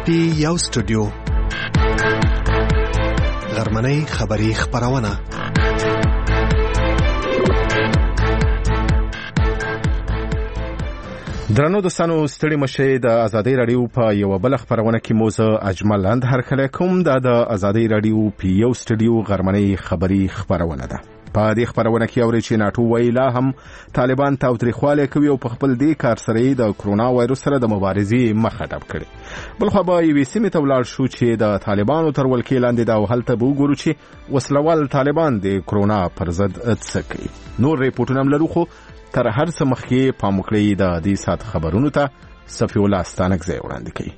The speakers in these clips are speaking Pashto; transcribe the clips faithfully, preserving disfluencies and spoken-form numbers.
پی یو سټوډیو غرمنۍ خبری خبرونه درنو دوستانو ستړي مشه د ازادي رادیو په یو بل خبرونه کې موزه اجمل اند هر کله کوم د ازادي رادیو په یو سټوډیو غرمنۍ خبری خبرونه ده. په دې خبرونه کې اوري چې ناتو ویلا هم طالبان تاوتریخواله کوي او په خپل دې کار سره د کرونا وایروس سره د مبارزې مخه ډب کړي. بل خو به یو سیمه ته ولاړ شو چې د طالبانو تر ولکې لاندې دا هلته به وګورو چې وسلوال طالبان د کرونا پر ضد څه کوي. نور ریپورتونه هم لرو خو تر هر څه مخکې پام وکړئ د دې سات خبرونو ته صفی الله ستانکزی وړاندې کوي.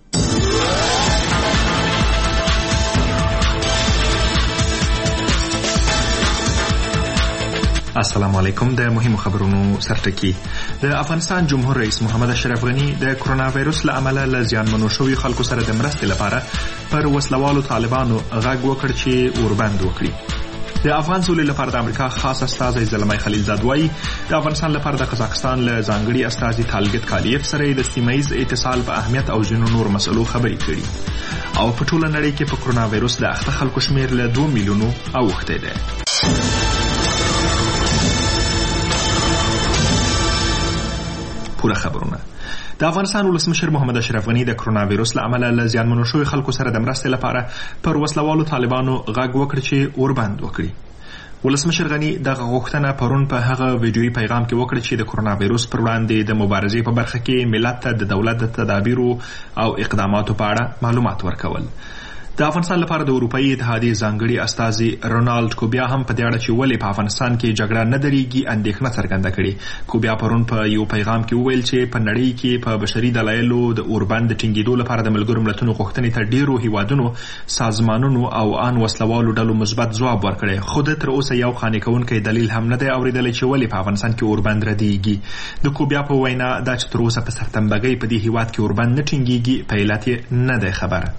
السلام علیکم. د مهمو خبرونو سرټکی. د افغانستان جمهور رئیس محمد اشرف غنی د کرونا وایروس له امله له زیانمنو شوي خلکو سره د مرستې لپاره پر وسلوالو طالبانو غږ وکړ چې اوربند وکړي. د افغان سولې لپاره د امریکا خاص استازی زلمي خلیلزاد وایي د افغانستان لپاره د قزاقستان له ځانګړي استازي طالګت کالیف سره د سیمایي اتصال په اهمیت او ځینو نور مسلو خبرې کړي. او په ټوله نړۍ کې په کرونا وایروس د اخته خلکو شمیر له دوه میلیونو اوښتی دی. پوره خبرونه. د افغانستان ولسمشر محمد اشرف غنی د کرونا وایروس له امله له زیانمنو شوي خلکو سره د مرستې لپاره پر وسلوالو طالبانو غږ وکړ چې اوربند وکړي. ولسمشر غنی دغه غوښتنه پرون په هغه ویډیويي پیغام کې وکړه چې د کرونا وایروس پر وړاندې د مبارزې په برخه کې ملت ته د دولت د تدابیرو او اقداماتو په اړه معلومات ورکول. د افغانستان لپاره د اروپאי اتحادیې ځانګړي استازي رونالد کوبیا هم په دې اړه چې ولې په افغانستان کې جګړه نه درېږي اندېښنه څرګنده کړې. کوبیا پرون په یو پیغام کې وویل چې په نړۍ کې په بشري دلایلو د اوربند د ټینګېدو لپاره د ملګرو ملتونو غوښتنې ته ډېرو هیوادونو سازمانونو او ان وسلوالو ډلو مثبت ځواب ورکړی. خو د تر اوسه یو قانع کوونکی دلیل هم نه دی اورېدلی چې ولې په افغانستان کې اوربند ردېږي. د کوبیا په وینا دا چې تر اوسه په سرتنبګۍ په دې هیواد کې اوربند نه ټینګېږي په علت یې نه دی خبره.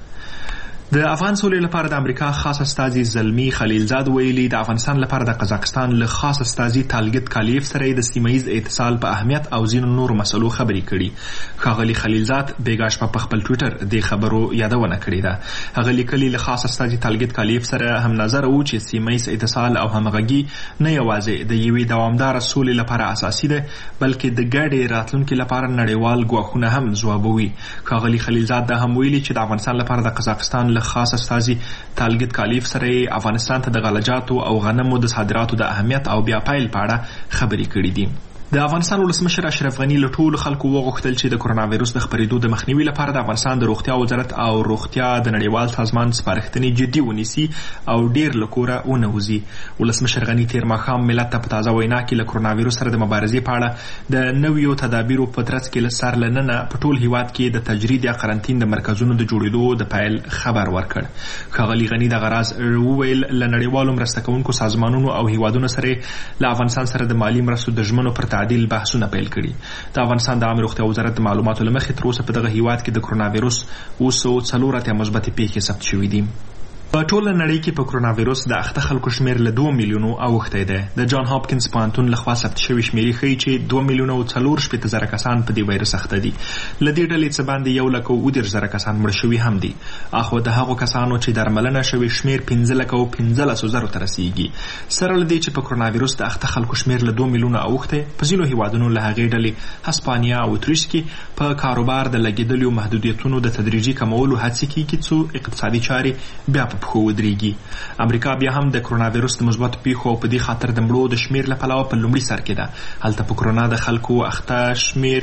د افغان سولې لپاره د امریکا خاص استازي زلمي خلیلزاد ویلي د افغانستان لپاره د قزاقستان له خاص استازي طالګت کالیف سره د سیمایي اتصال په اهمیت او ځینو نور مسلو خبرې کړي. ښاغلي خلیلزاد بیګا شپه په خپل ټویټر د خبرو یادونه کړې ده. هغه لیکلي له خاص استازي طالګت کالیف سره هم نظر و چې سیمایي اتصال او همغږي نه یوازې د یوې دوامداره سولې لپاره اساسي ده بلکې د ګډې راتلونکي لپاره نړیوال ګواښونه هم ځوابوي. ښاغلي خلیلزاد دا هم ویلي چې د افغانستان لپاره د قزاقستان خاص استازي طالګت کالیف سره افغانستان ته د غلجاتو او غنمو د صادراتو د اهمیت او بیا پایل په اړه خبرې کړې دي. د افغانستان ولسمشر اشرف غنی له ټولو خلکو وغوښتل چې د کرونا وایروس د خپرېدو د مخنیوي لپاره د افغانستان د روغتیا وزارت او روغتیا د نړیوال سازمان سپارښتنې جدي ونیسي او ډیر له کوره ونه وځي. ولسمشر غنی تیر ماښام ملت ته په تازه وینا کې له کرونا وایروس سره د مبارزې په اړه د نویو تدابیرو په ترڅ کې له سر له ننه په ټول هیواد کې د تجرید یا قرنطین د مرکزونو د جوړېدو د پیل خبر ورکړ. ښاغلي غنی دغه راز وویل له نړیوالو مرسته کوونکو سازمانونو او هیوادونو سره له افغانستان سره د مالي مرستو د ژمنو پر تعدیل بحثونه پیل کړي. د افغانستان د عامه روغتیا وزارت د معلوماتو له مخې تر اوسه په دغه هیواد کې د کرونا وایروس اوس څلور اتیا مثبتې پیښې ثبت شوي دي. په ټوله نړۍ کې په کرونا وایروس د اخته خلکو شمیر له دوه میلیونو اوښتی دی. د جان هاپکینز پوهنتون لخوا ثبت شوي شمیرې ښیي چې دوه میلیونه او څلور شپېته زره کسان په دې وایرس اخته دي. له دې ډلې څه باندې یو لک او اووه دېرش زره کسان مړه شوي هم دي. اخو د هغو کسانو چې درملنه شوي شمیر پنځه لک او پنځلسو زرو ته رسیږي. سره له دې چې په کرونا وایروس د اخته خلکو شمیر له دوه میلیونه اوښتی، په ځینو هیوادونو له هغې ډلې هسپانیا او اتریش کې په کاروبار د لګېدلو محدودیتونو د تدریجي کمولو هڅې کېږي څو اقتصادي چارې بیا په پښو ودرېږي. امریکا بیا هم د کرونا وایروس د مثبتو پیښو او په دې خاطر د مړو د شمیر له پلوه په لومړي سر کې ده. هلته په کرونا د خلکو اخته شمیر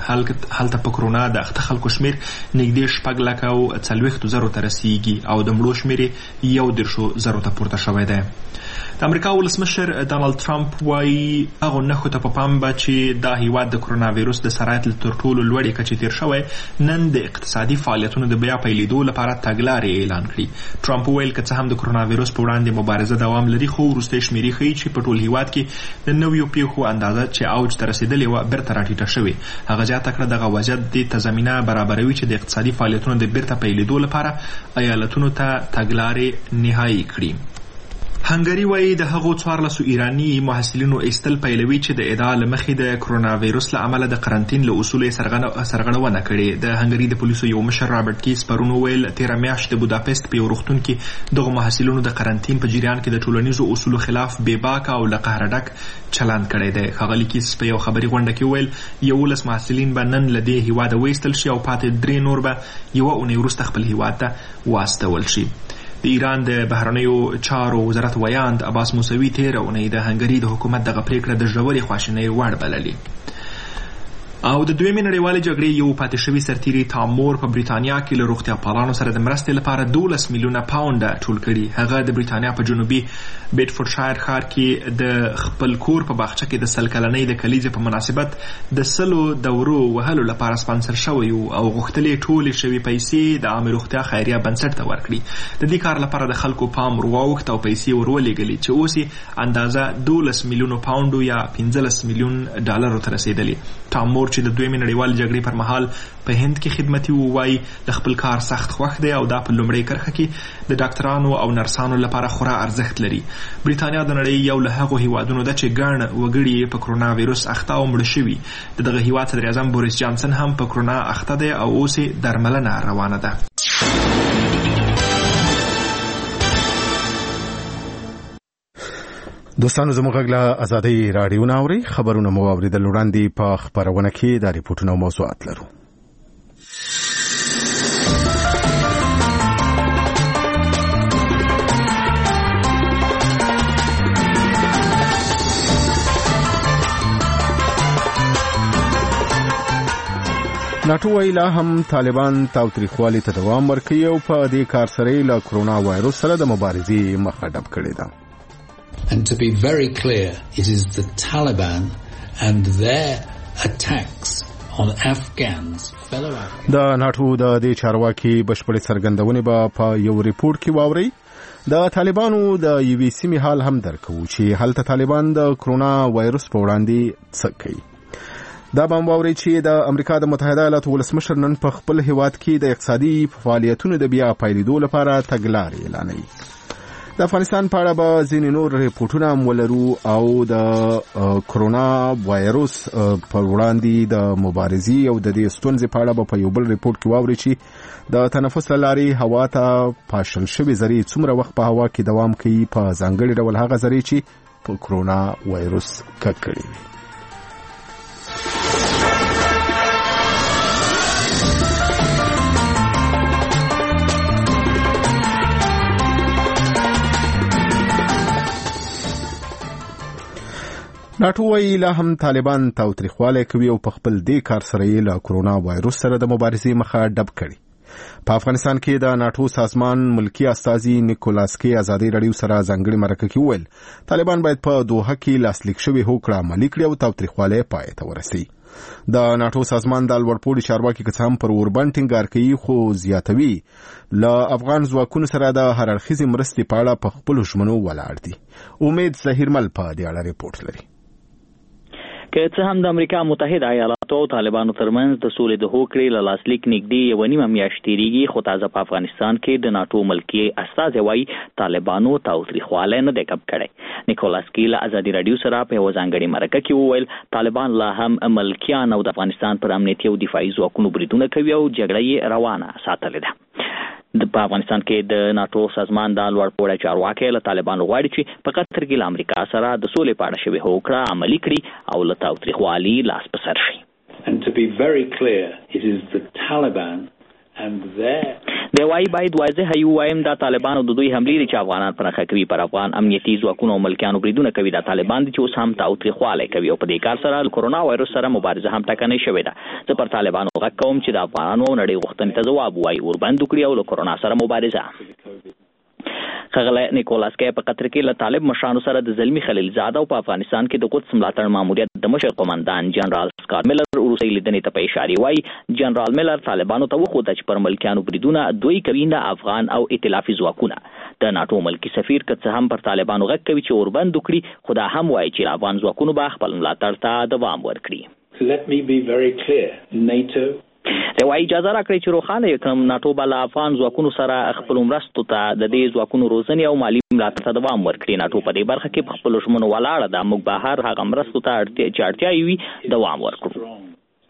هلته په کرونا د اخته خلکو شمیر نږدې شپږ لکه او څلوېښتو زرو ته رسیږي او د مړو شمیر یو دېرشو زرو ته پورته شوی دی. د امریکا ولسمشر ډانلډ ټرمپ وایي هغو نښو ته په پام به چې دا هیواد د کرونا وایروس د سرایت له تر ټولو لوړې کچې تیر شوی نن د اقتصادي فعالیتونو د بیا پیلېدو لپاره تګلارې اعلان کړي. ټرمپ وویل که څه هم د کرونا وایروس په وړاندې مبارزه دوام لري خو وروستۍ شمیرې ښیي چې په ټول هیواد کې د نویو پیښو اندازه چې اوج ته رسېدلې وه بیرته راټیټه شوې. هغه زیاته کړه دغه وضعیت دې ته زمینه برابروي چې د اقتصادي فعالیتونو د بیرته پیلېدو لپاره ایالتونو ته تګلارې نهایي کړي. هنګری وایي د هغو څوارلسو ایراني محصلینو ایستل پیلوي چې د ادعا له مخې د کرونا وایروس له امله د قرنطین له اصولو سرغړونه کړې. د هنګری د پولیسو یو مشر رابرټ کیس پرون وویل تېره میاشت د بوداپست په یو روغتون کې دغو محصلینو د قرنطین په جریان کې د ټولنیزو اصولو خلاف بېباکه او له قهره ډک چلند کړی دی. ښاغلي کیس په یو خبري غونډه کې وویل یولس محصلین به نن له دې هیواده وایستل شي او پاتې درې نور به یوه اونۍ وروسته خپل هیواد ته واستول شي. د ایران د بهرنیو چارو وزارت ویاند عباس موسوي تېره اونۍ د هنګري د حکومت دغه پریکړه د ژورې خواشینۍ وړ بللې. او د دویمې نړیوالې جګړې یو پاتې شوي سرتیري تامور په بریتانیا کې له روغتیا پالانو سره د مرستې لپاره دولس میلیونه پاونډه ټول کړي. هغه د بریتانیا په جنوبي بیډفورډشایر ښار کې د خپل کور په باغچه کې د سل کلنۍ د کلیزې په مناسبت د سلو دورو وهلو لپاره سپانسر شوی او غوښتلې ټولې شوي پیسې د عامې روغتیا خیریه بنسټ ته ورکړي. د دې کار لپاره د خلکو پام ورواوښت او پیسې ورولېږلې چې اوس یې اندازه دولس میلیونو پاونډو یا پنځلس میلیون ډالرو ته رسېدلې. تامور چې د دویمې نړیوالې جګړې پر مهال په هند کې خدمتي و وایي د خپل کار سخت خوښ دی او دا په لومړۍ کرښه کې د ډاکټرانو او نرسانو لپاره خورا ارزښت لري. بریتانیا د نړۍ یو له هغو هیوادونو ده چې ګڼ وګړي په کرونا ویروس اخته او مړه شوي. د دغه هیواد صدر اعظم بوریس جانسن هم په کرونا اخته دی او اوس یې درملنه روانه ده. دوستانو زموږ غږ له ازادۍ راډیو نه اورئ. خبرونه مو واورېدل. وړاندې په خپرونه کې د ریپورټونو او موضوعات لرو. ناټو وایي لا هم طالبان تاوتریخوالي ته دوام ورکوي او په دې کار سره یې له کرونا وایروس سره د مبارزې مخه ډب کړې ده. And to be very clear, it is the Taliban and their attacks on Afghans, fellow Afghans. د ناټو د دې چارواکي بشپړې څرګندونې به په یو ریپورت کې واورئ. د طالبانو د یوې سیمې حال هم درکوو چې هلته طالبان د کرونا وایروس په وړاندې څه کوي. دا به هم واورئ چې د امریکا د متحده ایالاتو ولسمشر نن په خپل هیواد کې د اقتصادي فعالیتونو د بیا پیلېدو لپاره تګلارې اعلانوي. د افغانستان په اړه به ځینې نور ریپورټونه هم ولرو او د کرونا وایروس په وړاندې د مبارزې او د دې ستونزې په اړه به په یو بل ریپورټ کې واورئ چې د تنفس له لارې هوا ته پاشل شوې ذرې څومره وخت په هوا کې دوام کوي، په ځانګړي ډول هغه ذرې چې په کرونا وایروس ککړې وي. ناټو وایي لا هم طالبان تاوتریخوالی کوي او په خپل دې کار سره یې له کرونا وایروس سره د مبارزې مخه ډب کړي. په افغانستان کې د ناټو سازمان ملکی استازي نیکولاس کې ازادي راډیو سره ځانګړي مرکه کې وویل طالبان باید په دوحه کې لاسلیک شوې هوکړه عملي کړي او تاوتریخوالی پای ته ورسوي. د ناټو سازمان د لوړپوړي چارواکي که څه هم پر اوربند ټینګار کوي خو زیاتوي له افغان ځواکونو سره د هر اړخیزې مرستې په اړه په خپلو ژمنو ولاړ دي. امید ظهیرمل په دې اړه ریپورټ لري. که څه هم د امریکا متحده ایالاتو او طالبانو ترمنځ د سولې د هوکړې له لاسلیک نږدې یوه نیمه میاشت تېرېږي، خو تازه په افغانستان کې د ناټو ملکي استازی وایي طالبانو تاوتریخوالی نه دی کم کړی. نیکولاس کی له ازادي راډیو سره په یوه ځانګړې مرکه کې وویل طالبان لا هم ملکیان او د افغانستان پر امنیتي او دفاعي ځواکونو بریدونه کوي او جګړه یې روانه ساتلې ده. په افغانستان کې د ناټو سازمان د لوړپوړي چارواکي له طالبانو غواړي چې په قطر کې له امریکا سره د سولې په اړه شوې هوکړه عملي کړي او له تاوتریخوالي لاس په سر شي. And to be very clear, it is the Taliban and their دی وايي باید واضح یو وایم دا طالبانو د دوی حملې چې افغانان پرخه کوي پر افغان امنیتي ځواکونو او ملکیانو بریدونه کوي. دا طالبان دي چې اوس هم تاوتریخوالی کوي او په دې کار سره کرونا وایروس سره مبارزه هم ټکنۍ شوې ده. زه پر طالبانو غږ کوم چې د افغانانو نړۍ غوښتنې ته ځواب وایي، اوربند وکړي او له کرونا سره مبارزه. ښاغلی نیکولاس کی په قطر کې له طالب مشرانو سره د زلمي خلیلزاد او په افغانستان کې د قدس ملاتړ ماموریت د مشر قومندان جنرال سکاټ میلر وروستۍ لیدنې ته په اشارې وایي جنرال میلر طالبانو ته وښوده چې پر ملکیانو بریدونه دوی کوي نه افغان او ائتلافي ځواکونه. د ناټو ملکي سفیر که څه هم پر طالبانو غږ کوي چې اوربند وکړي، خو دا هم وایي چې افغان ځواکونو به خپل ملاتړ ته دوام ورکړي. Let me be very clear. NATO دی وايي اجازه راکړئ چې روښانه یې کړم ناټو به له افغان ځواکونو سره خپلو مرستو ته د دې ځواکونو روزنې او مالي ملاتړ ته دوام ورکړي. ناټو په دې برخه کې په خپلو ژمنو ولاړه ده. موږ به هر هغه مرستو ته چې اړتیا یې وي دوام ورکړو.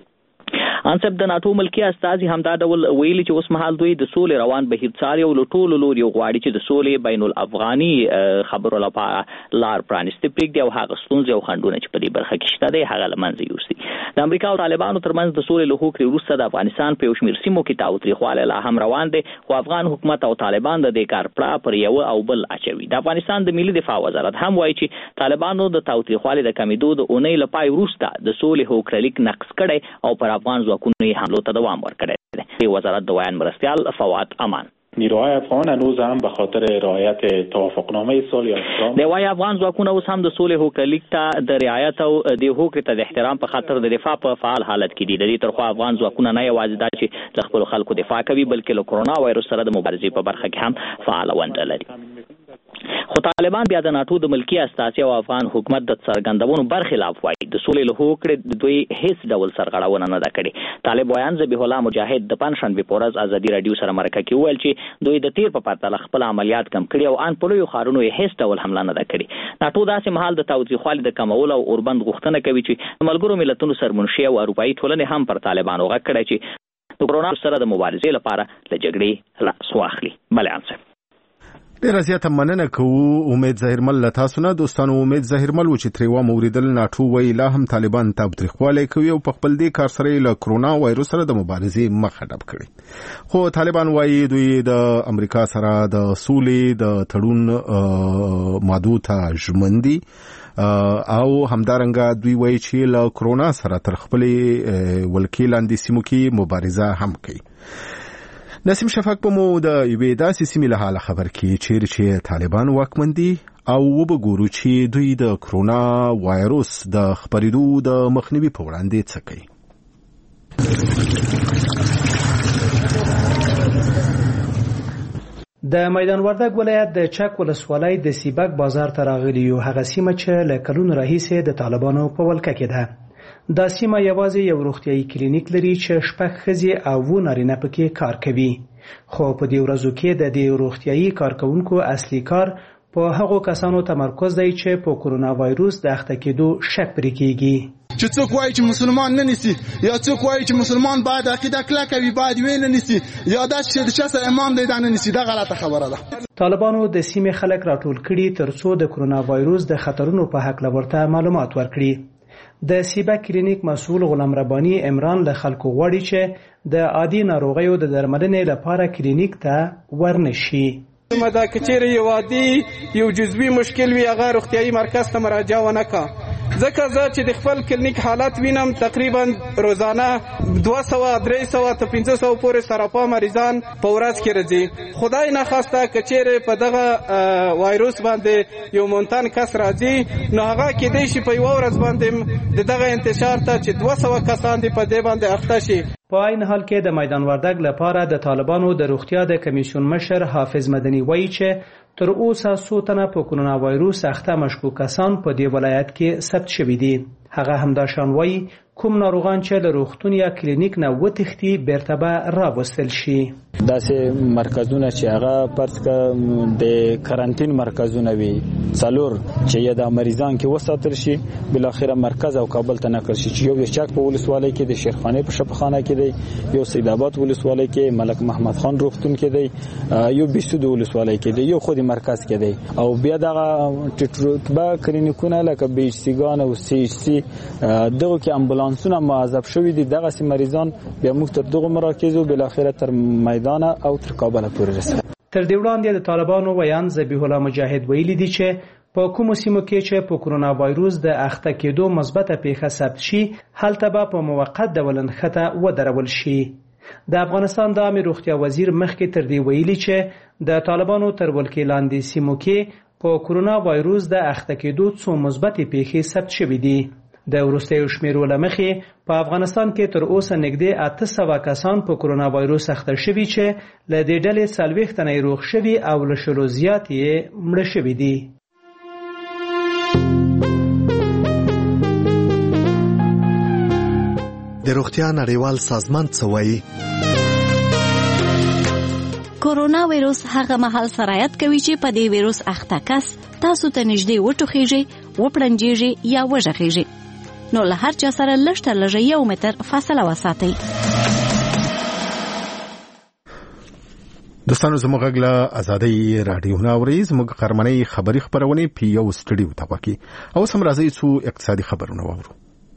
انصب د ناټو ملکی استازي همدا ډول ویلي چې اوس مهال دوی د سولې روان بهیر څاري او له ټولو لوري غواړي چې د سولې بین الافغاني خبرو لپاره لار پرانیستې پرېږدي او هغه ستونزې او خنډونه چې په دې برخه کې شته دی هغه له منځه یوسي. د امریکا او طالبانو ترمنځ د سولې له هوکړې وروسته د افغانستان په یو شمېر سیمو کې تاوتریخوالی لا هم روان دی، خو افغان حکومت او طالبان د دې کار پړه پر یوه او بل اچوي. د افغانستان د ملي دفاع وزارت هم وایي چې طالبانو د تاوتریخوالي د کمېدو د اونۍ له پای وروسته د سولې هوکړلیک نقض کړی او پر افغان ځواکونو یې حملو ته دوام ورکړی دی. وزارت د ویان مرستیال فواد امان: نیروهای افغان هنوز هم به خاطر رعایت توافقنامه صلح یا اسلام د وای افغان ځواکونه اوس هم د سولې هوکړلیک ته د رعایت او د هوکړې ته د احترام په خاطر د دفاع په فعال حالت کې دي. د دې ترخوا افغان ځواکونه نه یوازې دا چې د خپل خلکو دفاع کوي بلکې له کرونا وایرس سره د مبارزې په برخه کې هم فعال ونډه لري. خو طالبان بیا د ناټو د ملکی استازي او افغان حکومت د څرګندونو برخلاف وایي د سولې له هوکړې دوی هیڅ ډول سرغړونه نه ده کړې. طالب ویان ذبیح الله مجاهد د پنځشنبې په ورځ ازادي راډیو سره مرکه کې وویل چې دوی د تیر په پرتله خپل عملیات کم کړي او ان په لویو ښارونو یې هیڅ ډول حمله نه ده کړې. ناټو داسې مهال د تاوتریخوالي د کمولو او اوربند غوښتنه کوي چې د ملګرو ملتونو سرمنشي او اروپایي ټولنې هم پر طالبانو غږ کړی چې د کرونا سره د مبارزې لپاره له جګړې لاس واخلي. بلې انصب ډیره زیاته مننه کوو. امید ظاهرمل له تاسو نه دوستانو. امید ظاهرمل و چې ترې واوریدل ناټو وایي لا هم طالبان تاوتریخوالی کوي او په خپل دې کار سره له کرونا وایرس سره د مبارزې مخه ډب کړي. خو طالبان وایي دوی د امریکا سره د سولې د تړون مادو ته ژمن دي او همدارنګه دوی وایي چې له کرونا سره تر خپلې ولکې لاندې سیمو کې مبارزه هم کوي. نسیم شفاق په مو د یوې داسې سیمې له حاله خبر کړي چیرې چې طالبان واکمن دي او وبګورو چې دوی د کرونا وایرس د خپرېدو د مخنیوي په وړاندې څه کوي. د میدان وردګ ولایت د چک ولسوالۍ د سیبک بازار ته راغلي یو هغه سیمه چې له کلونو راهیسې د طالبانو په ولکه کې ده. دا سیمه یوازې یو روغتیايي کلینیک لري چې شپږ ښځې او اووه نارینه پکې کار کوي. خو په دې ورځو کې د دې روغتیايي کارکوونکو اصلي کار په هغو کسانو تمرکز دی چې په کرونا وایرس د اخته کېدو شک پرې کېږي. چې څوک وایي چې مسلمان نه نیسي یا څوک وایي چې مسلمان باید عقیده کلکه وي باید وی نه نیسي یا دا چې د چا سره امام دی دا نه نیسي، دا غلطه خبره ده. طالبانو د سیمې خلک راټول کړي ترڅو د کرونا وایرس د خطرونو په هکله ورته معلومات ورکړي. د سیبک کلینیک مسؤل غلام ربانی عمران له خلکو غواړي چې د عادي ناروغیو د درملنې لپاره کلینیک ته ورنشي. مدا کچېره یو عادي یو جزوي مشکل وي هغه روغتیايي مرکز ته مراجعه ونه کا ځکه زه چې د خپل کلینیک حالت وینم تقریبا روزانه دوه سوه درې سوه تر پنځه سوه پورې سراپا مریضان په ورځ کې راځي. خدای ناخواسته کچېره په دغه وایروس باندې یو مونتن کس راځي نو هغه کېدای شي په یوه ورځ باندې د دغه انتشار ته چې دوه سوه کسان دي په دې باندې اخته شي. په عین حال کې د میدان وردګ لپاره د طالبانو د روغتیا د کمیسیون مشر حافظ مدني وایي چې تر اوسه څو تنه په کرونا وایرس اخته مشکوک کسان په دې ولایت کې ثبت شوي دي. هغه همداشان وایي کوم ناروغان چې له روغتون یا کلینیک نه وتښتي بیرته به راوستل شي. داسې مرکزونه چې هغه فرض کړه د کارانتین مرکزونه وي څلور چې یا د مریضان کې وساتل شي بل اخره مرکز او کابل ته نقل شي چې یو د چک په ولسوالۍ کې د شیرخانه په شفاخانه کې دی، یو سید آباد ولسوالۍ کې ملک محمد خان روغتون کې دی، یو بیسود ولسوالۍ کې دی، یو خودي مرکز کې دی او بیا دغه ټټرتبه کلینیکونه لکه بي سي ګان او سي سي دغه کې امبولانسونه معذب شوی دي. دغه سي مریضان بیا موږ تر دغه مراکزو بل اخره تر میدان او تر کابل پورې رسېدل. تر دې وړاندې د طالبانو ویان ذبیح الله مجاهد ویلي دي چې په کومو سیمو کې چې په کرونا وایرس د اخته کېدو مثبته پیښه ثبت شي هلته به په موقت ډول نښته ودرول شي. د افغانستان د عامه روغتیا وزیر مخکې تر دې ویلي چې د طالبانو تر ولکې لاندې سیمو کې په کرونا وایرس د اخته کېدو څو مثبتې پیښې ثبت شوي دي. د وروستیو شمیرو له مخې په افغانستان کې تر اوسه نږدې اته سوه کسان په کرونا وایرس اخته شوي چې له دې ډلې څلوېښت تنه یې روغ شوي او له شلو زیات یې مړه شوي دي. د روغتیا نړیوال سازمان څه وایي؟ کورونا وایروس هغه مهال سرایت کوي چې په دې وایروس اخته کس تاسو ته نږدې وټوخیږي، وپړنجیږي یا وژغیږي. نو له هر چا سره لږ تر لږه یو متر فاصله وساتئ. دوستانو زموږ غږ له ازادۍ راډیو نه اورئ. زموږ غرمنۍ خبري خپرونې په یو سټډیو ته وکړي او سم راځي څو اقتصادي خبرونه واورو.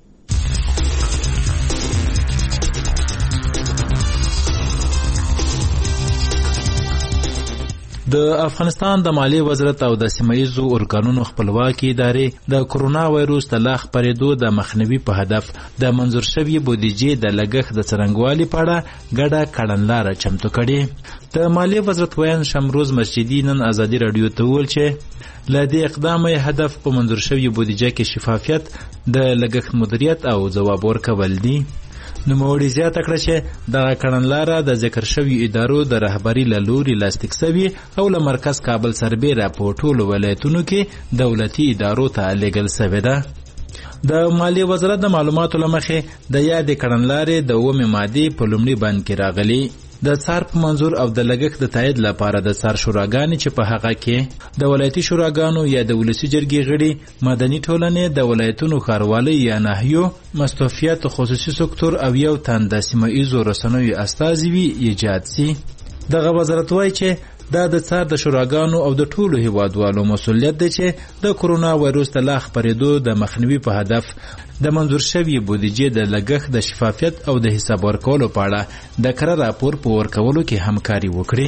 د افغانستان د مالیې وزارت او د سیمه‌ییزو ارګانونو خپلواکي ادارې د کرونا وایروس د لا خپرېدو د مخنیوي په هدف د منظور شوې بودیجې د لګښت د څرنګوالي په اړه ګډه کړنلاره چمتو کړې. د مالیې وزارت ویان شمروز مسجدي نن ازادي راډیو ته وویل چې له دې اقدامه هدف په منظور شوې بودیجه کې شفافیت، د لګښت مدیریت او ځواب ورکول دي. نوموړي زیاته کړه چې دغه کړنلاره د ذکر شوي ادارو د رهبري له لوري لاسلیک سوي او له مرکز کابل سربیره په ټولو ولایتونو کې دولتي ادارو ته لیږل سوې ده. د مالیې وزارت د معلوماتو له مخې د یادې کړنلارې د اوومې مادې په لومړي بند کې راغلي. د څار په منظور او د لګښت د تایید لپاره د څار شوراګانې چې په هغه کې د ولایتي شوراګانو یا د ولسي جرګې غړي، مدني ټولنې، د ولایتونو ښاروالۍ یا ناحیو، مستوفیت خصوصي سکتور او یو تن د سیمه‌ییزو رسنیو استازي وي ایجاد سي. دغه وزارت وایي چې دا د څار د شوراګانو او د ټولو هیوادوالو مسؤلیت دی چې د کرونا وایروس د لا خپرېدو د مخنیوي په هدف د منظور شوي بودیجې د لګښت د شفافیت او د حساب ورکولو په اړه د کره راپور په ورکولو کې همکاري وکړي.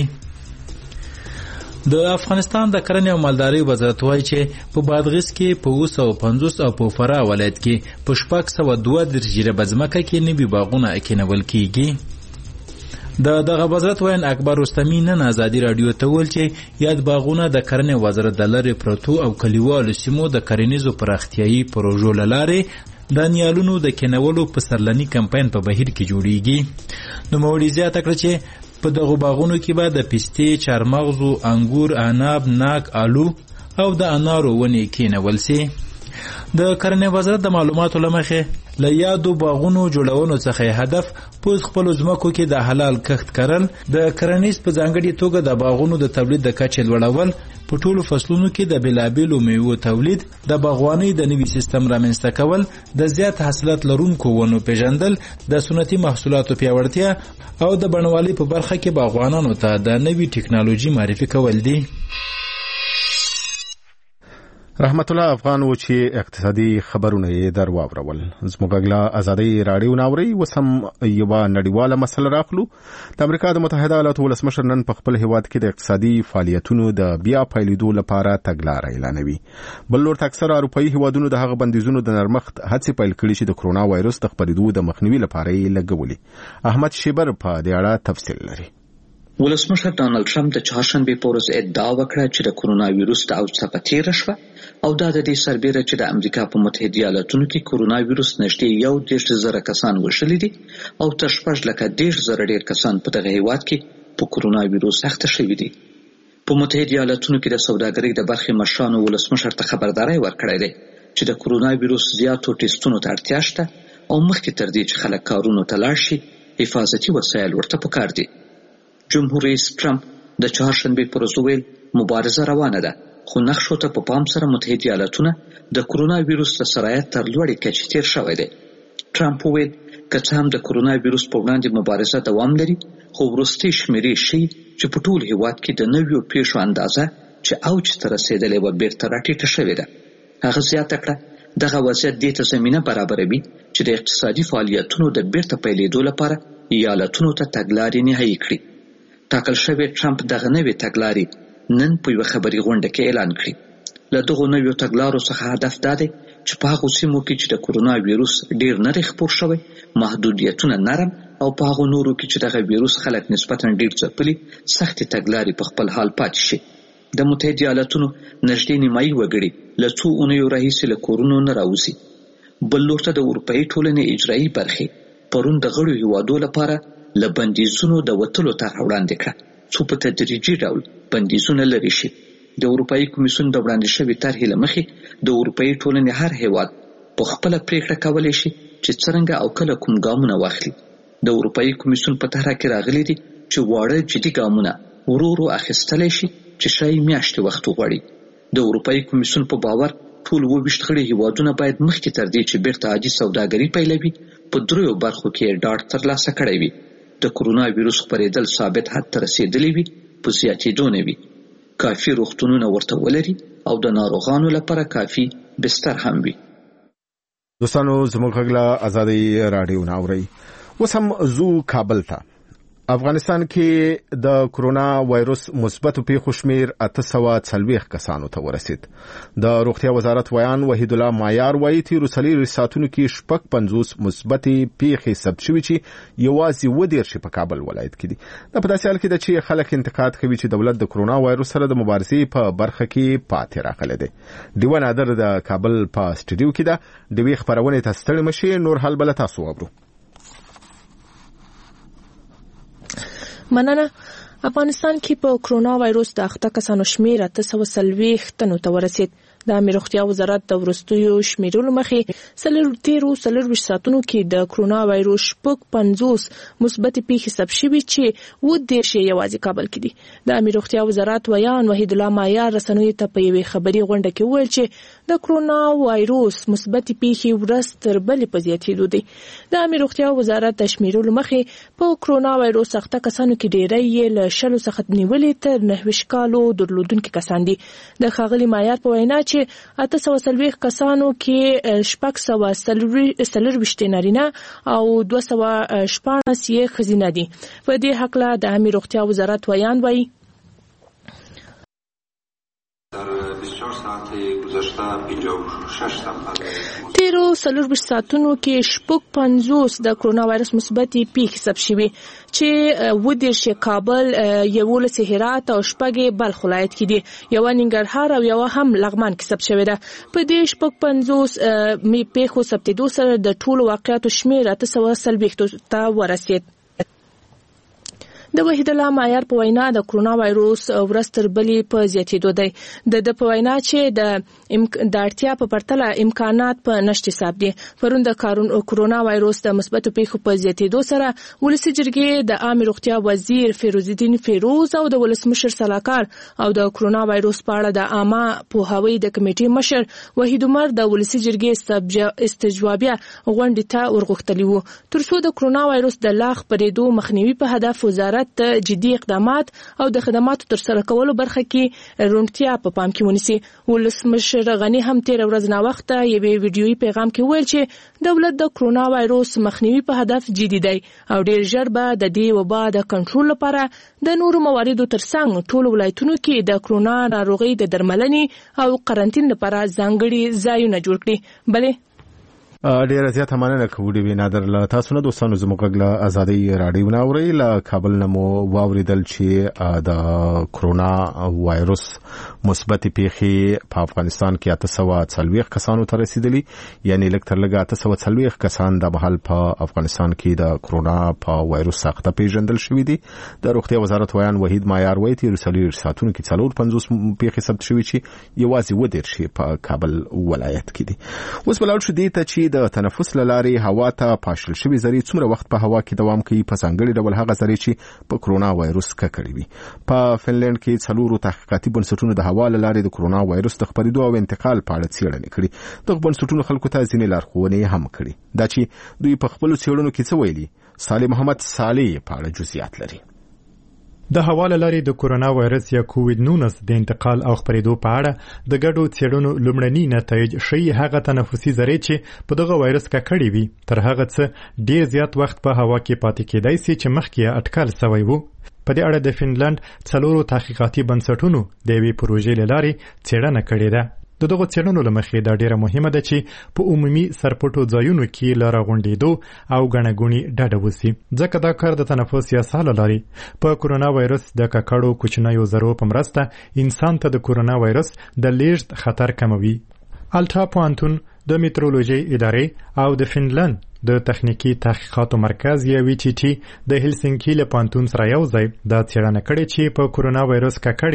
د افغانستان د کرنې او مالدارۍ وزارت وایي چې په بادغیس کې په اوه سوه پنځوس او په فراه ولایت کې په شپږ سوه دوه دېرش جریبه ځمکه کې نوي باغونه کېنول کېږي. د دغه وزارت ویان اکبر رستمي نن ازادي راډیو ته وویل چې یاد باغونه د کرنې وزارت د لرې پرتو او کلیوالو سیمو د کرنیزو پراختیایي پروژو له لارې د نیالونو د کېنولو په سرلني کمپاین په بهیر کې جوړیږي. نوموړي زیاته کړه چې په دغو باغونو کې به د پستې، چارمغزو، انګور، عناب، ناک، آلو او د انارو ونې کېنول سي. د کرنې وزارت د معلوماتو له مخې له یادو باغونو جوړولو څخه هدف په خپلو ځمکو کې د حلال کښت کرل، د کرنیز په ځانګړي توګه د باغونو د تولید د کچې لوړول، په ټولو فصلونو کې د بېلابېلو میوو تولید، د باغوانۍ د نوي سیستم رامنځته کول، د زیات حاصلات لرونکو ونو پیژندل، د سنتي محصولاتو پیاوړتیا او د بڼوالۍ په برخه کې باغوانانو ته د نوي ټکنالوژي معرفي کول دي. رحمت الله افغان و چې اقتصادي خبرونه یې در واورول. زموږ غږ له ازادۍ راډیو نه اورئ. اوس هم یوه نړیواله مسله راخلو. د امریکا د متحده ایالاتو ولسمشر نن په خپل هیواد کې د اقتصادي فعالیتونو د بیا پیلېدو لپاره تګلاره اعلانوي. بل لور ته اکثره اروپایي هیوادونو د هغه بندیزونو د نرمښت هڅې پیل کړي چې د کرونا وایروس د خپرېدو د مخنیوي لپاره یې لګولي. احمد شیبر په دې اړه تفصیل لري. ولسمشر ډانلډ ټرمپ د چهارشنبې په ورځ ادعا وکړه چې د کرونا وایروس د اوج څخه تېره شوه او دا د دې سربیره چې د امریکا په متحده ایالاتونو کې کرونا وایروس نږدې یو دېرش زره کسان وژلي دي او تر شپږ لکه دېرش زره ډېر کسان په دغه هیواد کې په کرونا وایروس اخته شوي دي. په متحده ایالاتونو کې د سوداګرۍ د برخې مشرانو ولسمشر ته خبرداری ورکړی دی چې د کرونا وایروس زیاتو ټیسټونو ته اړتیا شته او مخکې تر دې چې خلک کارونو ته لاړ شي حفاظتي وسایل ورته پکار دي. جمهور رئیس ټرمپ د چهارشنبې پر ورځ وویل مبارزه روانه ده، خو نقشو ته په پام سره متحده ایالاتونه د کرونا وایروس د سرایت تر لوړې کچې تېر شوی دی. ټرمپ وویل که څه هم د کرونا وایروس په وړاندې مبارزه دوام لري، خو وروستۍ شمېرې ښیي چې په ټول هیواد کې د نویو پیښو اندازه چې اوج ته رسېدلې وه بېرته راټیټه شوې ده. هغه زیاته کړه دغه وضعیت دې ته زمینه برابروي چې د اقتصادي فعالیتونو د بېرته پیلېدو لپاره ایالتونو ته تګلارې نهایي کړي. ټاکل شوی ټرمپ دغه نوې تګلارې نن په یوه خبري غونډه کې اعلان کړي. له دغو نویو تګلارو څخه هدف دا دی چې په هغو سیمو کې چې د کرونا وایروس ډېر نری خپور شوی محدودیتونه نرم او په هغو نورو کې چې دغه وایروس خلک نسبتا ډېر ځپلي سختې تګلارې په خپل حال پاتې شي. د متحده ایالاتونو نږدې نیمایي وګړي له څو اونیو راهیسې له کورونو نه راوځي. بل لور ته د اروپایي ټولنې اجرایي برخې پرون د غړو هیوادو لپاره له بندیزونو د وتلو طرحه وړاندې کړه څو په تدریجي ډول بندیزونه لرې شي. د اروپایي کمیسیون د وړاندې شوې طرحې له مخې د اروپایي ټولنې هر هیواد په خپله پریکړه کولی شي چې څرنګه او کله کوم ګامونه واخلي. د اروپایي کمیسیون په طرحه کې راغلي دي چې واړه جدي ګامونه ورو ورو اخیستلی شي چې ښایي میاشتې وخت وغواړي. د اروپایي کمیسیون په باور ټول اووه ویشت غړي هیوادونه باید مخکې تر دې چې بیرته عادي سوداګري پیلوي په دریو برخو کې ډاډ ترلاسه کړی وي. د کرونا ویروس خپرېدل ثابت حد ته رسېدلی وي، په زیاتېدو نه وي، کافي روغتونونه ورته ولري او د ناروغانو لپاره کافي بستر هم وي. دوستانو زموږ غږ له ازادۍ راډیو نه اورئ. اوس هم ځو کابل ته. افغانستان کې د کرونا وایروس مثبتو پیښو شمیر اته سوه څلوېښت کسانو ته ورسید. د روغتیا وزارت ویان وحید الله مایار وایي تېرو څلېرویشتو ساعتونو کې شپږ پنځوس مثبتې پیښې ثبت شوي چې یوازې اووه دېرش په کابل ولایت کې دي. دا په داسې حال کې ده چې خلک انتقاد کوي چې دولت د کرونا وایروس سره د مبارزې په برخه کې پاتې راغلی دی. ډیوه نادر د کابل په سټډیو کې ده. ډیوې خپرونې ته ستړې مشې، نور حال بله تاسو واورو. مننه. افغانستان کې په کرونا وایروس د اخته کسانو شمیر اته سوه څلوېښت تنو ته ورسید. د امیر روغتیا وزارت د وروستیو شمیرلو مخې څلور تیرو څلورویشت ساعتونو کې د کرونا وایروس شپږ پنځوس مثبتې پیښې ثبت شوي چې اووه دېرش یې یوازې کابل کې دي. د امیر روغتیا وزارت ویان وحید الله مایار رسنیو ته په یوې خبري غونډه کې وویل چې د کرونا وایروس مثبتې پیښې ورځ تر بلې په زیاتېدو دي. د امیر روغتیا وزارت د شمیرلو مخې په کرونا وایروس اخته کسانو کې ډېری یې له شلو څخه نیولې تر نهه ویشت کالو درلودونکي کسان دي. د ښاغلي مایار په وینا چې اته سوه څلوېښت کسانو کې شپږ سوه څلورویشت نارینه او دوه سوه شپاړس یې ښځینه دي. په دې هکله د عامې روغتیا وزارت ویان وایي تیرو څلورویشت ساعتونو کې شپږ پنځوس د کرونا وایرس مثبتې پیښې ثبت شوي چې اووه دېرش یې کابل، یولس یې هرات او شپږ یې بلخ ولایت کې دي. یوه ننګرهار او یوه هم لغمان کې ثبت شوې ده. په دې شپږ پنځوس پیښو ثبتېدو سره د ټولو واقعاتو شمېر اته سوه څلوېښتو ته ورسېد. د وحید الله مایار په وینا د کرونا وایروس ورځ تر بلې په زیاتېدو دی. د ده په وینا چې د اړتیا په پرتله امکانات په نشت حساب دي. پرون د کرونا وایروس د مثبتو پیښو په زیاتېدو سره ولسي جرګې د عامې روغتیا وزیر فیروز الدین فیروز او د ولسمشر سلاکار او د کرونا وایروس په اړه د عامه پوهاوي د کمیټې مشر وحید عمر د ولسي جرګې استجوابیه غونډې ته ورغوښتلي وو ترڅو د کرونا وایروس د لا خپرېدو مخنیوي په هدف وزارت ته جدي اقدامات او د خدماتو ترسره کولو برخه کې روڼتیا په پام کې ونیسي. ولسمشر غني هم تېره ورځ ناوخته یوې ویډیویي پیغام کې وویل چې دولت د کرونا وایروس مخنیوي په هدف جدي دی او ډېر ژر به د دې وبا د کنټرول لپاره د نورو مواردو ترڅنګ ټولو ولایتونو کې د کرونا ناروغۍ د درملنې او قرنطین لپاره ځانګړي ځایونه جوړ کړي. بلې ډیره زیاته مننه کوو ډیوې نادر. له تاسو نه دوستانو زموږ غږ له ازادۍ راډیو نه اورئ. له کابل نه مو واورېدل چې د کرونا وایروس مثبتې پیښې په افغانستان کې اته سوه څلوېښت کسانو ته رسېدلي، یعنې لږ تر لږه اته سوه څلوېښت کسان د مهال په افغانستان کې د کرونا په وایروس ساخته پیژندل شوي دي. د روغتیا وزارت ویان وحید مایار وایي تېرو څلوېښتو ساعتونو کې څلور پنځوس پیښې ثبت شوي چې یوازې اووه دېرش په کابل ولایت کې دي. اوس به لاړ شو دې ته چې د تنفس لارې هوا ته پاشل شوي ذرې څومره وخت په هوا کې دوام کوي، په ځانګړي ډول هغه ذرې چې په کرونا وایروس ککړې وي. په فنلنډ کې څلورو تحقیقاتي بنسټونو د هوا له لارې د کرونا وایروس د خپرېدو او انتقال په اړه څېړنې کړي. دغه بنسټونو خلکو ته ځینې لارښوونې هم کړي. دا چې دوی په خپلو څېړنو کې څه ویلي، صالح محمد صالح په اړه جزئیات لري. د هوا له لارې د کرونا وایرس یا کووید نولس د انتقال او خپرېدو په اړه د ګډو څېړنو لومړني نتایج ښیي هغه تنفسي ذرې چې په دغه وایرس ککړې وي تر هغه څه ډېر زیات وخت په هوا کې پاتې کېدای شي چې مخکې یې اټکل سوی وو. په دې اړه د فنلنډ څلورو تحقیقاتي بنسټونو د یوې پروژې له لارې څېړنه کړې ده. د دغه څېړنو له مخې دا ډېره مهمه ده چې په عمومي سرپټو ځایونو کې له راغونډېدو او ګڼهګوڼې ډډه وسي، ځکه دا کار د تنفس یا ساه له لارې په کرونا وایرس د ککړو کوچنیو ذرو په مرسته انسان ته د کرونا وایرس د لیږد خطر کموي. الټا پوهنتون د میټرولوژي ادارې او د فنلنډ د تخنیکی تحقیقاتو مرکز یا وی ټي ټي د هلسنکي له پوهنتون سره یو ځای دا څېړنه کړې چې په کرونا وایرس ککړې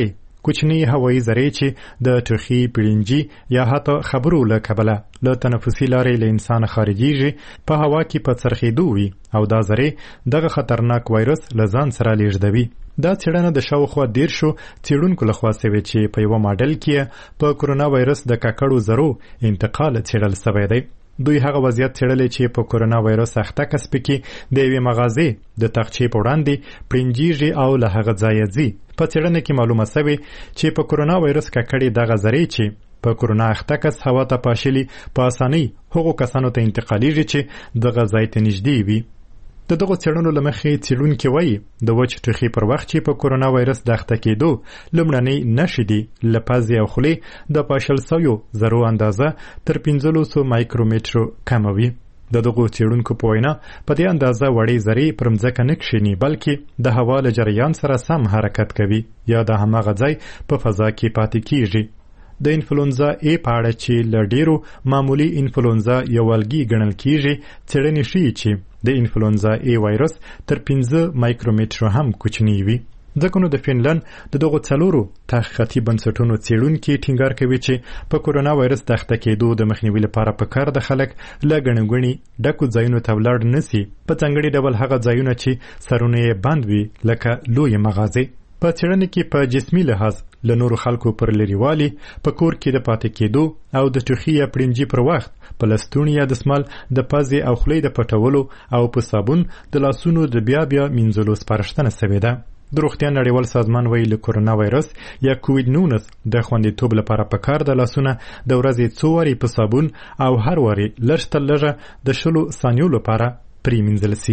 کوچني هوایي ذرې چې د ټوخي پیړنجي یا حتی خبرو له کبله له تنفسي لارې له انسان خارجيږي په هوا کې په څرخېدو وي او دا ذرې دغه خطرناک وایرس له ځان سره لیږدوي. دا څېړنه د شاوخوا دیرشو څېړونکو لخوا سوې چې په یوه ماډل کې په کرونا وایرس د ککړو ذرو انتقال څېړل سوی دی. دوی هغه وضعیت څېړلی چې په کرونا وایرس اخته کس پکې د یوې مغازې د تاقچې په وړاندې پرنجیږي او له هغه ځایه ځي. په څېړنه کې معلومه سوې چې په کرونا وایرس ککړې دغه ذرې چې په کرونا اخته کس هوا ته پاشلي په اسانۍ هغو کسانو ته انتقالیږي چې دغه ځای ته نږدې وي. د دغو څېړنو له مخې څېړونکي وایي د وچ ټوخي پر وخت چې په کرونا وایرس د اخته کېدو لومړنۍ نښې دي له پزې او خولې د پاشل سویو ذرو اندازه تر پنځلسو مایکرومترو کمه وي. د دغو څېړونکو په وینا په دې اندازه وړې ذرې پر مځکه نه کښېني بلکې د هوا له جریان سره سم حرکت کوي یا د هماغه ځای په فضا کې پاتې کېږي. د انفلونزا ای په اړه چې له ډیرو معمولی انفلونزا یو الګي ګڼل کېږي څېړنې ښیي چې د انفلونزا ای وایرس تر پنځه مایکرومترو هم کوچنی وي. ځکه نو د فنلند د دغو څلورو تحقیقاتي بنسټونو څېړونکي ټینګار کوي چې په کرونا وایرس د اخته کېدو د مخنیوي لپاره پکار د خلک له ګڼې ګوڼې ډکو ځایونو ته ولاړ نه سي، په ځانګړي ډول هغه ځایونه چې سرونه یې بند وي لکه لویې مغازې. په څېړنه کې په جسمي لحاظ له نورو خلکو پر لرېوالي، په کور کې د پاتې کېدو او د ټوخي یا پړنجي پر وخت په لستوڼي یا دسمال د پزې او خولې د پټولو او په صابون د لاسونو د بیا بیا مینځلو سپارښتنه سوې ده. د روغتیا نړیوال سازمان وایي له کرونا وایرس یا کووید نولس د خوندیتوب لپاره پکار د لاسونه د ورځې څو وارې په صابون او هر وارې لږ تر لږه د شلو ثانیو لپاره پرېمینځل سي.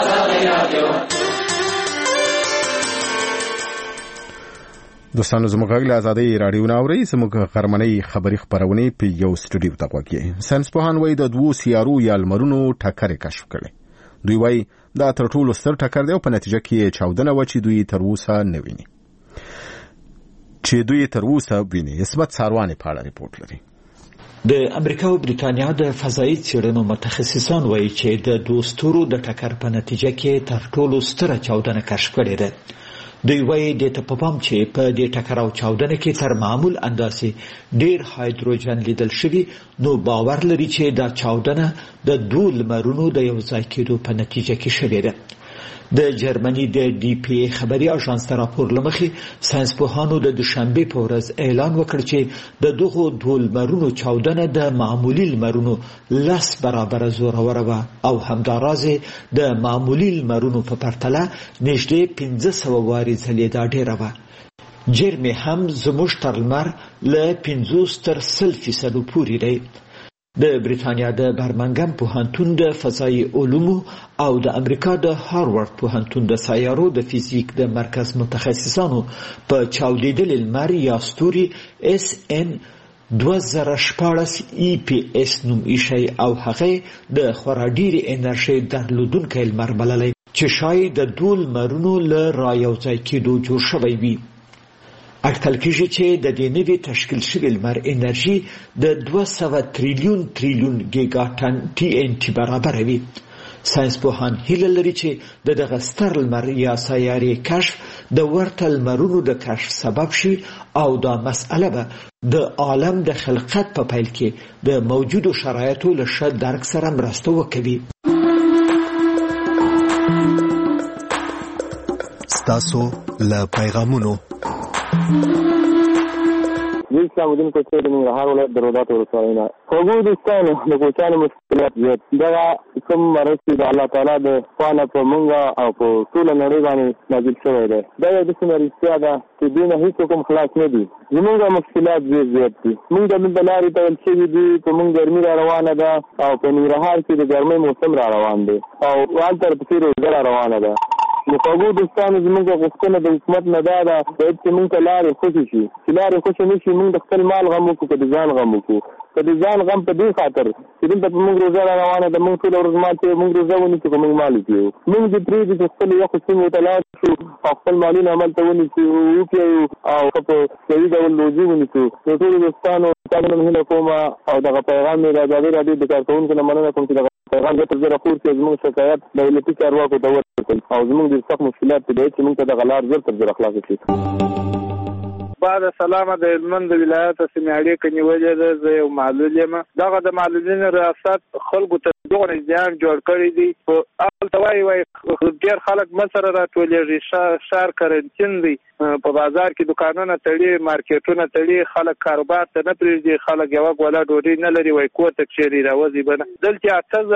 دوستانو زموږ غږ له ازادۍ راډیو نه اورئ. زموږ غرمنۍ خبري خپرونې په یو سټوډیو ته غوږ یې. ساینسپوهان وایي د دوو سیارو یا لمرونو ټکر یې کشف کړی. دوی وایي دا تر ټولو ستر ټکر دی او په نتیجه کې یې چاودنه وه چې دوی تر اوسه نه ویني چې دوی تر اوسه ویني. عصمت ساروانې په اړه ریپورټ لري. د امریکا او بریتانیا د فضایي څېړنو متخصصان وایي چې د دوو ستورو د ټکر په نتیجه کې تر ټولو ستره چاودنه کشف کړې ده. دوی وایي د ته په پام چې په دې ټکر او چاودنه کې تر معمول اندازې ډیر هایدروجن لیدل شوی، نو باور لري چې دا چاودنه د دوه لمرونو د یو ځای کېدو په نتیجه کې شوې ده. د جرمني د ډي پی ای خبري اژانس ته راپور لمخې ساینسپوهانو د دوشنبه په ورځ اعلان وکړ چې د دغو دوه لمرونو چاودنه د معمولی لمرونو لس برابر زوروره وه او همداراز د معمولی لمرونو په پرتله نږدې پنځه سوه وارې ځلېدا ډېره وه. جرمي هم زموږ تر لمر له پنځوس تر سل فیصدو پورې دی. د بریتانیا د برمنګم پوهنتون د فضایي علومو او د امریکا د هاروارد پوهنتون د سیارو د فیزیک د مرکز متخصصانو په چاودیدلي لمر یا ستوري اس ان دوه زره شپاړس ای پی اس نوم ایښی او هغه د خورا ډېرې انرژۍ درلودونکی لمر بللی چې ښایي د دوه لمرونو له رایوځای کېدو جوړ شوی وي. اټکل کېږي چې د دې نوي تشکیل شوي لمر انرژي د دوه سوه تریلیون تریلیون ګیګا ټن ټي ان ټي برابر وي. ساینسپوهان هیله لري چې د دغه ستر لمر یا سیارې کشف د ورته لمرونو د کشف سبب شي او دا مسئله به د عالم د خلقت په پیل کې د موجودو شرایطو له ښه درک سره مرسته وکړي. ستاسو له پیغامونو زه اسلام الدین کوچی د ننګرهار ولایت د روداتو ولسوالۍ نه. خوږو دوستانو د کوچیانو مشکلات زیات دغه کوم مرض چې د الله تعالی د خوا نه په موږ او په ټوله نړۍ باندې نازل شوی دی، دا یو داسې رښتیا ده چې دوی نه هېڅ کوم خلاص نه دي. زموږ مشکلات ډېر زیات دي. موږ دلته لارې تړل شوي دي، په موږ ګرمي را روانه ده او په ننګرهار کې د ګرمۍ موسم را روان دی او هلته ورپسې روژه را روانه ده. نو خوږو دوستانو زموږ غوښتنه د حکومت نه دا ده باید چې موږ ته لارې خوشې شي. چې لارې خوشې نه شي موږ د خپل مال غم وکړو که د ځان غم وکړو. که د ځان غم په دې خاطر چې دلته په موږ روژه را روانه ده، موږ ټوله ورځ مال کوو، موږ روژه ونیسو که موږ مال وکړو. موږ دې پرېږدو چې خپلو یخو سیمو ته لاړ شو او خپل مالونه هملته ونیسو وپیایو او ښه په صحیح ډول روژې ونیسو. نو ټولو دوستانو تاسو نه هیله کوم او دغه پیغام مې د ازادۍ راډیو د کارکوونکو نه مننه کوم چې دغه پیغام زه تر زه راپور کړې زموږ شکایت دولتي چارواکو ته ورکړل او زموږ ډېر سخت مشکلات چې دی چې موږ ته دغه لار زر تر زره خلاصه شي. بعد سلامه د هلمند ولایت سیمې اړیکه نیولې ده. زه یو معلول یم. دغه د معلولینو ریاست خلکو ته دغه نظام جوړ کړی دی. په هلته وایي وایي ډېر خلک مه سره راټولېږي، ښار کرنتین دی، په بازار کې دوکانونه تړي، مارکیټونه تړي، خلک کاروبار ته نه پرېږدي، خلک یوه ګوله ډوډۍ نه لري، وایي کور ته کښېني راوځي به نه. دلته اته